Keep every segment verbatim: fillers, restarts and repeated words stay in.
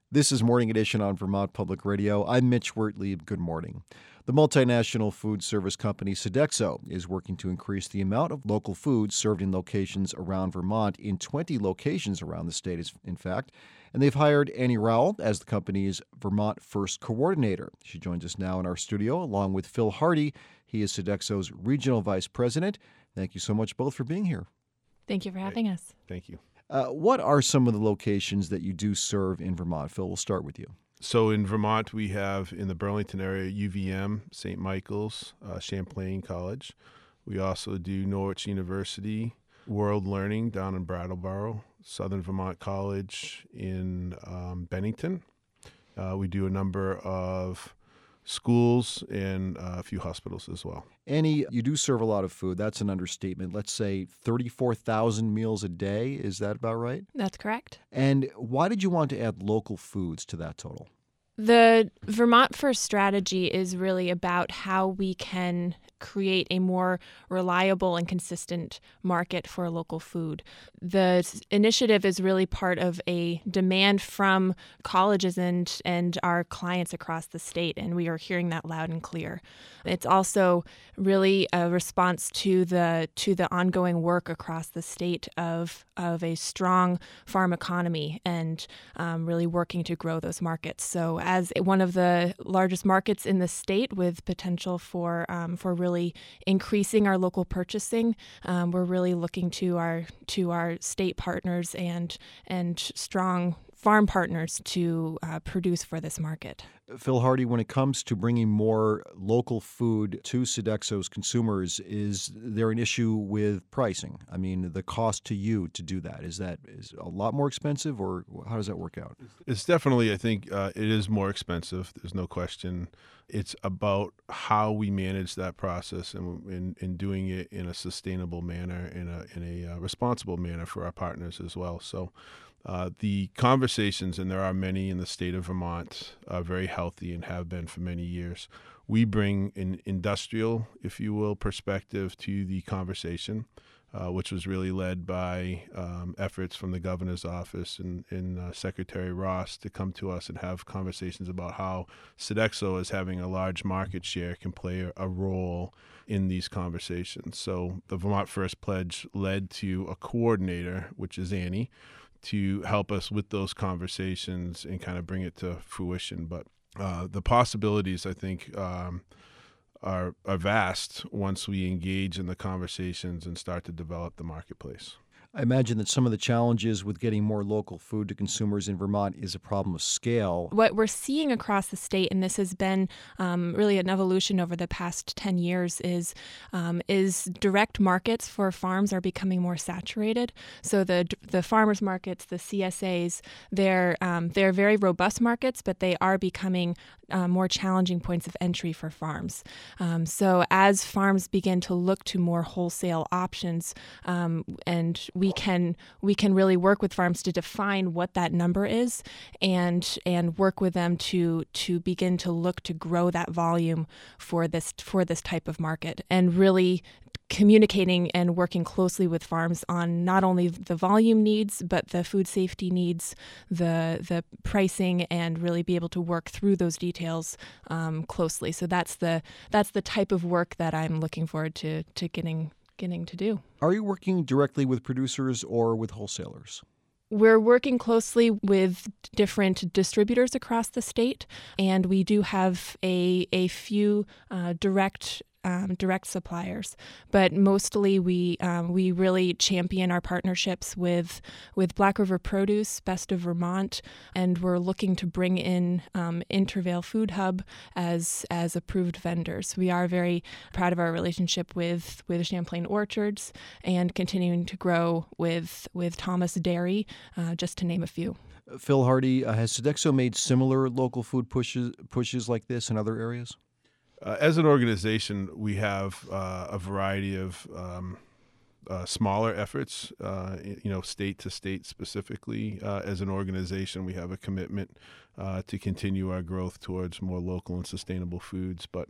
This is Morning Edition on Vermont Public Radio. I'm Mitch Wertlieb. Good morning. The multinational food service company Sodexo is working to increase the amount of local food served in locations around Vermont, in twenty locations around the state, in fact. And they've hired Annie Rowell as the company's Vermont First Coordinator. She joins us now in our studio, along with Phil Hardy. He is Sodexo's Regional Vice President. Thank you so much both for being here. Thank you for having us. Thank you. Uh, what are some of the locations that you do serve in Vermont? Phil, we'll start with you. So in Vermont, we have in the Burlington area U V M, Saint Michael's, uh, Champlain College. We also do Norwich University, World Learning down in Brattleboro, Southern Vermont College in um, Bennington. Uh, we do a number of schools and uh, a few hospitals as well. Annie, you do serve a lot of food. That's an understatement. Let's say thirty-four thousand meals a day. Is that about right? That's correct. And why did you want to add local foods to that total? The Vermont First strategy is really about how we can create a more reliable and consistent market for local food. The initiative is really part of a demand from colleges and, and our clients across the state, and we are hearing that loud and clear. It's also really a response to the to the ongoing work across the state of of a strong farm economy and um, really working to grow those markets. So as one of the largest markets in the state with potential for um, for really increasing our local purchasing, um, we're really looking to our to our state partners and and strong farm partners to uh, produce for this market. Phil Hardy, when it comes to bringing more local food to Sodexo's consumers, is there an issue with pricing? I mean, the cost to you to do that, is that is a lot more expensive, or how does that work out? It's definitely, I think, uh, it is more expensive. There's no question. It's about how we manage that process and in, in doing it in a sustainable manner, in a in a uh, responsible manner for our partners as well. So uh, the conversations, and there are many in the state of Vermont, are very healthy and have been for many years. We bring an industrial, if you will, perspective to the conversation, uh, which was really led by um, efforts from the governor's office and, and uh, Secretary Ross to come to us and have conversations about how Sodexo, as having a large market share, can play a, a role in these conversations. So the Vermont First Pledge led to a coordinator, which is Annie, to help us with those conversations and kind of bring it to fruition. But uh, the possibilities, I think, um, are, are vast once we engage in the conversations and start to develop the marketplace. I imagine that some of the challenges with getting more local food to consumers in Vermont is a problem of scale. What we're seeing across the state, and this has been um, really an evolution over the past ten years, is um, is direct markets for farms are becoming more saturated. So the the farmers markets, the C S As, they're um, they're very robust markets, but they are becoming uh, more challenging points of entry for farms. Um, so as farms begin to look to more wholesale options, um, and we can we can really work with farms to define what that number is, and and work with them to to begin to look to grow that volume for this for this type of market, and really communicating and working closely with farms on not only the volume needs, but the food safety needs, the the pricing, and really be able to work through those details um, closely. So that's the that's the type of work that I'm looking forward to to getting getting to do. Are you working directly with producers or with wholesalers? We're working closely with different distributors across the state, and we do have a a few uh, direct Um, direct suppliers, but mostly we um, we really champion our partnerships with with Black River Produce, Best of Vermont, and we're looking to bring in um, Intervale Food Hub as as approved vendors. We are very proud of our relationship with with Champlain Orchards and continuing to grow with with Thomas Dairy, uh, just to name a few. Phil Hardy, uh, has Sodexo made similar local food pushes pushes like this in other areas? Uh, as an organization, we have uh, a variety of um, uh, smaller efforts, uh, you know, state to state specifically. Uh, as an organization, we have a commitment uh, to continue our growth towards more local and sustainable foods. But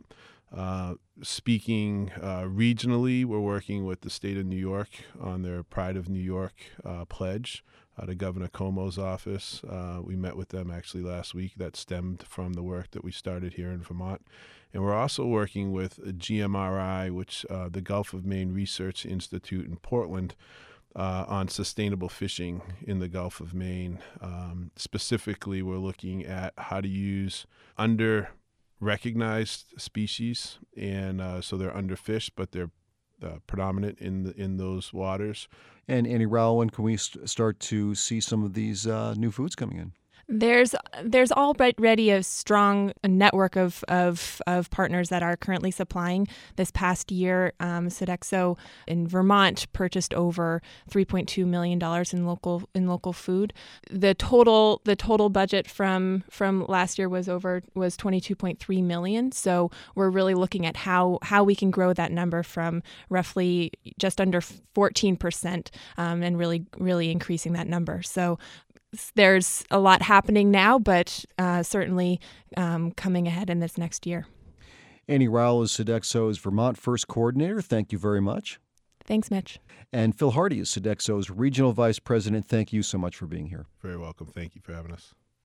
Uh, speaking uh, regionally, we're working with the state of New York on their Pride of New York uh, pledge out of Governor Cuomo's office. Uh, we met with them actually last week. That stemmed from the work that we started here in Vermont. And we're also working with G M R I, which uh, the Gulf of Maine Research Institute in Portland, uh, on sustainable fishing in the Gulf of Maine. Um, specifically, we're looking at how to use under recognized species, and uh, so they're underfished, but they're uh, predominant in the, in those waters. And Annie Rowell, when can we st- start to see some of these uh, new foods coming in? There's there's already a strong network of, of of partners that are currently supplying. This past year, um, Sodexo in Vermont purchased over three point two million dollars in local in local food. The total the total budget from from last year was over was twenty-two point three million dollars. So we're really looking at how how we can grow that number from roughly just under fourteen percent, um, and really really increasing that number. So there's a lot happening now, but uh, certainly um, coming ahead in this next year. Annie Rowell is Sodexo's Vermont First Coordinator. Thank you very much. Thanks, Mitch. And Phil Hardy is Sodexo's Regional Vice President. Thank you so much for being here. Very welcome. Thank you for having us.